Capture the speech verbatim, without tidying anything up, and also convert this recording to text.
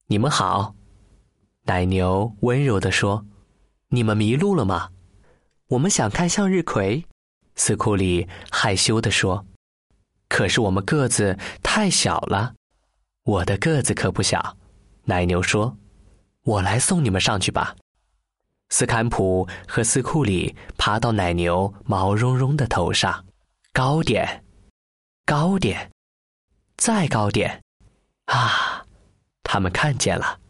你们好。奶牛温柔地说，你们迷路了吗？我们想看向日葵。斯库里害羞地说，可是我们个子太小了。我的个子可不小，奶牛说，我来送你们上去吧。斯坎普和斯库里爬到奶牛毛茸茸的头上，高点，高点，再高点，啊，他们看见了，